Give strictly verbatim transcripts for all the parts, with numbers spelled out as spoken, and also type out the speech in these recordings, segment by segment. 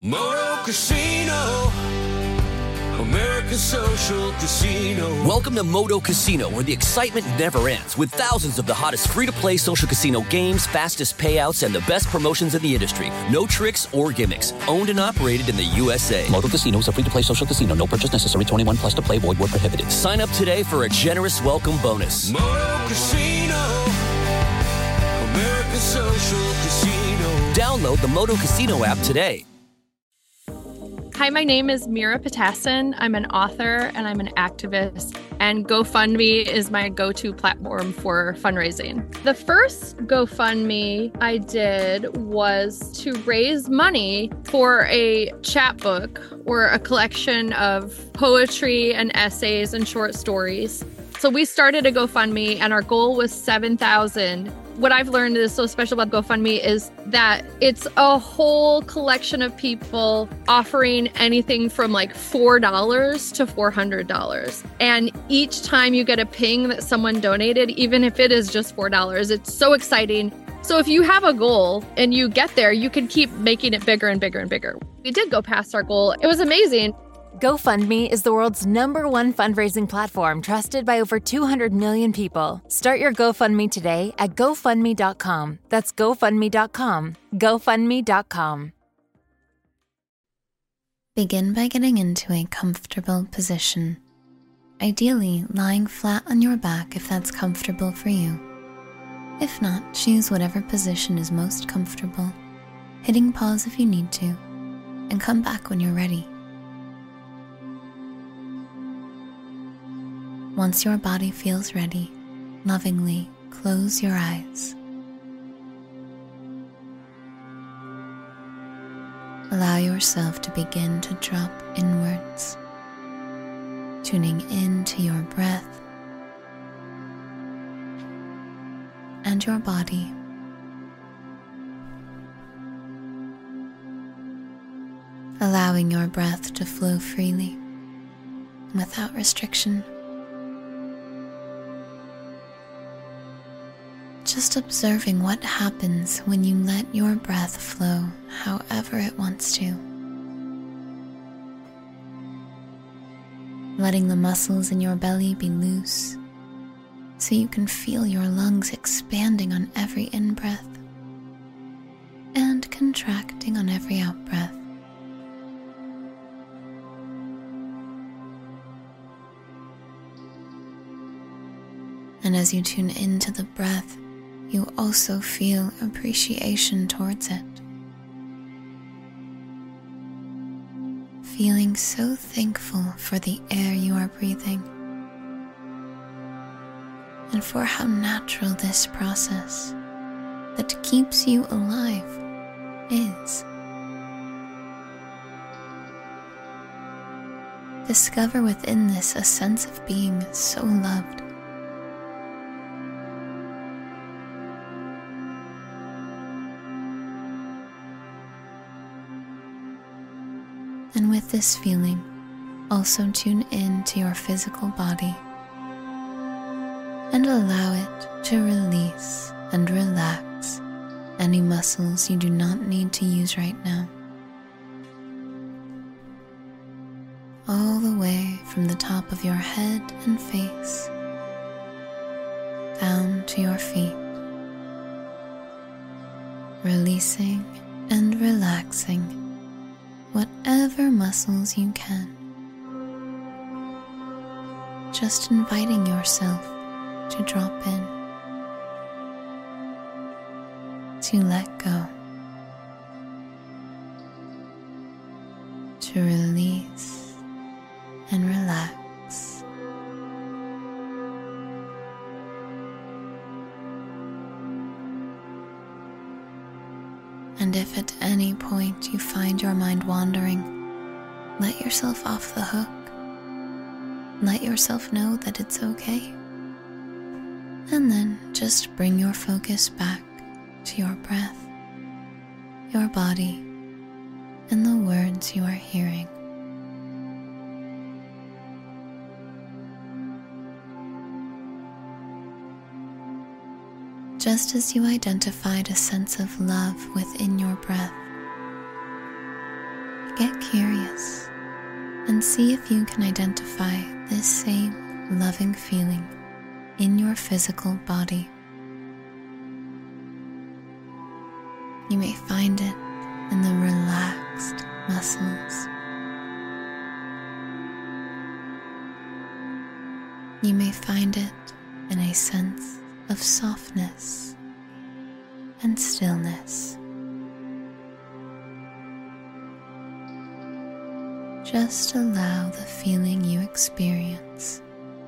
Moto Casino, America's social casino. Welcome to Moto Casino, where the excitement never ends, with thousands of the hottest free-to-play social casino games, fastest payouts, and the best promotions in the industry. No tricks or gimmicks. Owned and operated in the U S A. Moto Casino is a free-to-play social casino. No purchase necessary. twenty-one plus to play. Void where prohibited. Sign up today for a generous welcome bonus. Moto Casino, America's social casino. Download the Moto Casino app today. Hi, my name is Mira Patassin. I'm an author and I'm an activist, and GoFundMe is my go-to platform for fundraising. The first GoFundMe I did was to raise money for a chapbook or a collection of poetry and essays and short stories. So we started a GoFundMe and our goal was seven thousand. What I've learned is so special about GoFundMe is that it's a whole collection of people offering anything from like four dollars to four hundred dollars. And each time you get a ping that someone donated, even if it is just four dollars, it's so exciting. So if you have a goal and you get there, you can keep making it bigger and bigger and bigger. We did go past our goal. It was amazing. GoFundMe is the world's number one fundraising platform trusted by over two hundred million people. Start your GoFundMe today at GoFundMe dot com. That's GoFundMe dot com. GoFundMe dot com. Begin by getting into a comfortable position. Ideally, lying flat on your back if that's comfortable for you. If not, choose whatever position is most comfortable, hitting pause if you need to, and come back when you're ready. Once your body feels ready, lovingly close your eyes. Allow yourself to begin to drop inwards, tuning into your breath and your body. Allowing your breath to flow freely, without restriction. Just observing what happens when you let your breath flow however it wants to. Letting the muscles in your belly be loose so you can feel your lungs expanding on every in-breath and contracting on every out-breath. And as you tune into the breath, you also feel appreciation towards it. Feeling so thankful for the air you are breathing and for how natural this process that keeps you alive is. Discover within this a sense of being so loved. And with this feeling, also tune in to your physical body and allow it to release and relax any muscles you do not need to use right now. All the way from the top of your head and face down to your feet, releasing and relaxing whatever muscles you can. Just inviting yourself to drop in, to let go, to release and relax. And if at any point you find your mind wandering, let yourself off the hook. Let yourself know that it's okay. And then just bring your focus back to your breath, your body, and the words you are hearing. Just as you identified a sense of love within your breath, get curious and see if you can identify this same loving feeling in your physical body. You may find it in the relaxed muscles. You may find it in a sense of softness and stillness. Just allow the feeling you experience.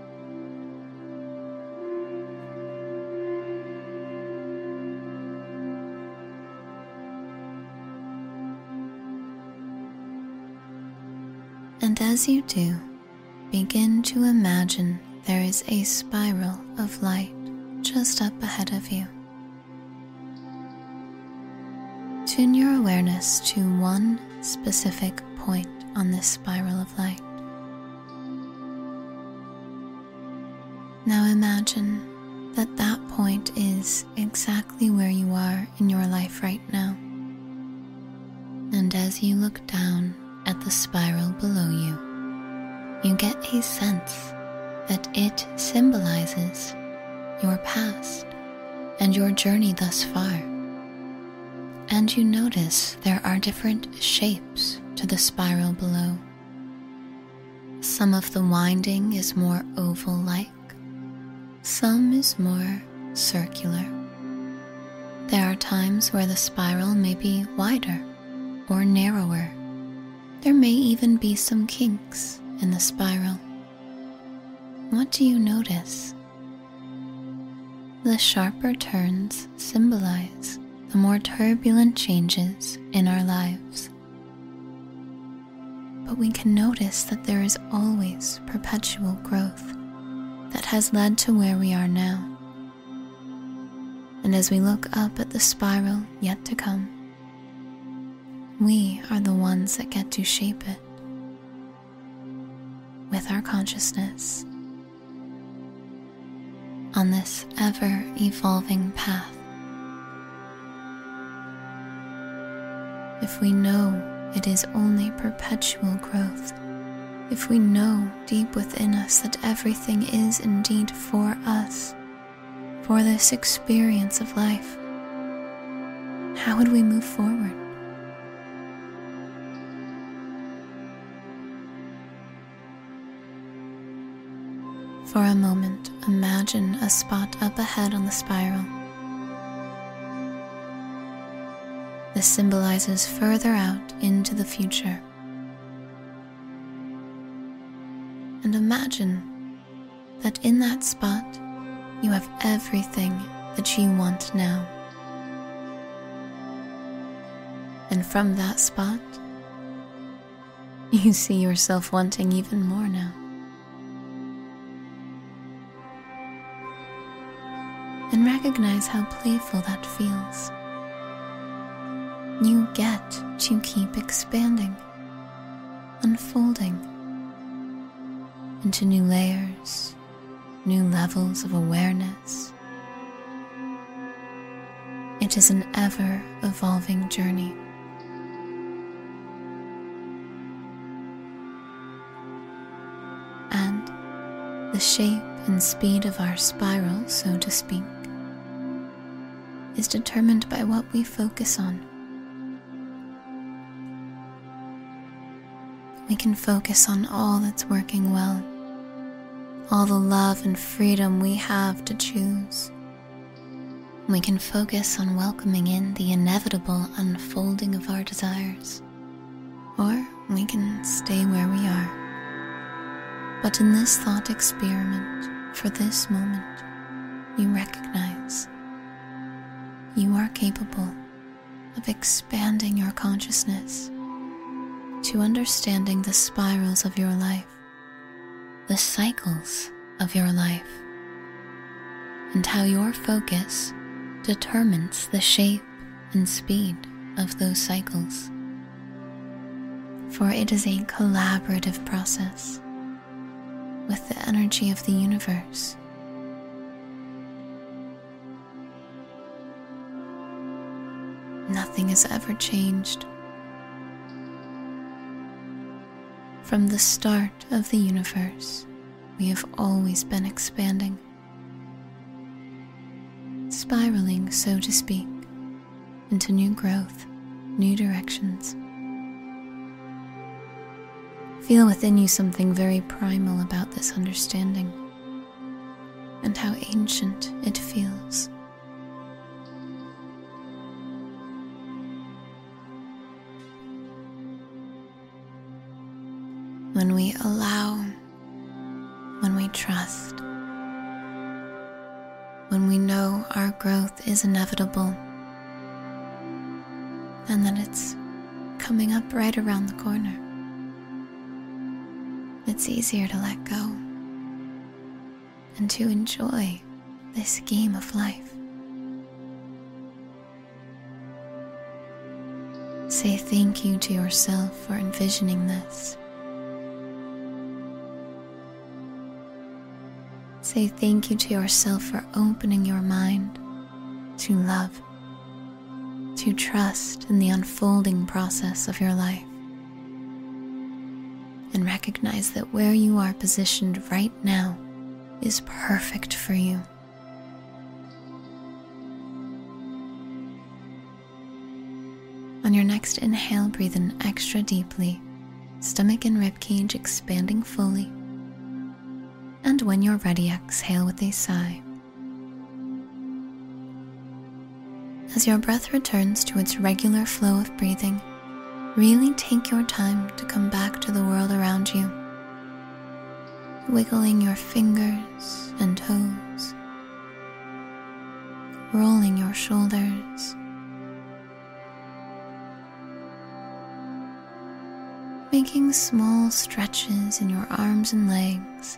And as you do, begin to imagine there is a spiral of light just up ahead of you. Tune your awareness to one specific point on this spiral of light. Now imagine that that point is exactly where you are in your life right now. And as you look down at the spiral below you, you get a sense that it symbolizes your past and your journey thus far. And you notice there are different shapes to the spiral below. Some of the winding is more oval-like, some is more circular. There are times where the spiral may be wider or narrower. There may even be some kinks in the spiral. What do you notice? The sharper turns symbolize the more turbulent changes in our lives. But we can notice that there is always perpetual growth that has led to where we are now. And as we look up at the spiral yet to come, we are the ones that get to shape it with our consciousness on this ever-evolving path. If we know it is only perpetual growth, if we know deep within us that everything is indeed for us, for this experience of life, how would we move forward? For a moment, imagine a spot up ahead on the spiral. This symbolizes further out into the future. And imagine that in that spot, you have everything that you want now. And from that spot, you see yourself wanting even more now. And recognize how playful that feels. You get to keep expanding, unfolding into new layers, new levels of awareness. It is an ever-evolving journey. And the shape and speed of our spiral, so to speak, is determined by what we focus on. We can focus on all that's working well, all the love and freedom we have to choose. We can focus on welcoming in the inevitable unfolding of our desires, or we can stay where we are. But in this thought experiment, for this moment, you recognize you are capable of expanding your consciousness to understanding the spirals of your life, the cycles of your life, and how your focus determines the shape and speed of those cycles. For it is a collaborative process with the energy of the universe. Nothing has ever changed. From the start of the universe, we have always been expanding, spiraling, so to speak, into new growth, new directions. Feel within you something very primal about this understanding, and how ancient it feels. When we allow, when we trust, when we know our growth is inevitable and that it's coming up right around the corner, it's easier to let go and to enjoy this game of life. Say thank you to yourself for envisioning this. Say thank you to yourself for opening your mind to love, to trust in the unfolding process of your life. And recognize that where you are positioned right now is perfect for you. On your next inhale, breathe in extra deeply, stomach and ribcage expanding fully. And when you're ready, exhale with a sigh. As your breath returns to its regular flow of breathing, really take your time to come back to the world around you, wiggling your fingers and toes, rolling your shoulders, making small stretches in your arms and legs.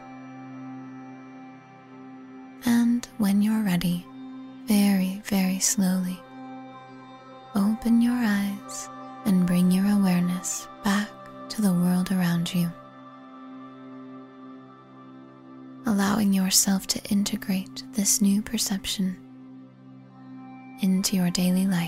And when you're ready, very, very slowly, open your eyes and bring your awareness back to the world around you, allowing yourself to integrate this new perception into your daily life.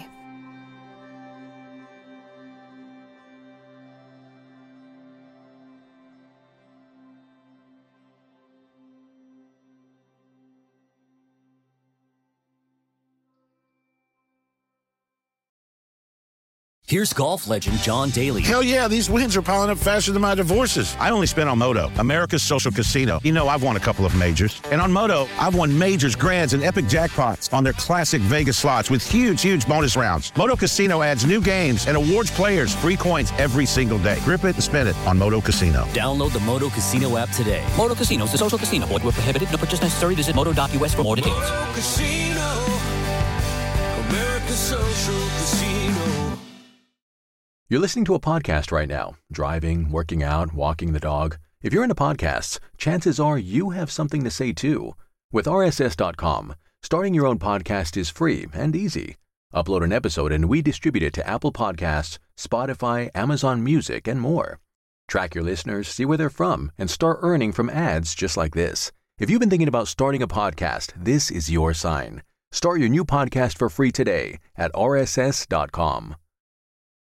Here's golf legend John Daly. Hell yeah, these wins are piling up faster than my divorces. I only spent on Moto, America's social casino. You know, I've won a couple of majors. And on Moto, I've won majors, grands, and epic jackpots on their classic Vegas slots with huge, huge bonus rounds. Moto Casino adds new games and awards players free coins every single day. Grip it and spin it on Moto Casino. Download the Moto Casino app today. Moto Casino is a social casino. Void where prohibited. No purchase necessary. Visit moto dot U S for more details. Moto Casino, America's social casino. You're listening to a podcast right now, driving, working out, walking the dog. If you're into podcasts, chances are you have something to say too. With R S S dot com, starting your own podcast is free and easy. Upload an episode and we distribute it to Apple Podcasts, Spotify, Amazon Music, and more. Track your listeners, see where they're from, and start earning from ads just like this. If you've been thinking about starting a podcast, this is your sign. Start your new podcast for free today at R S S dot com.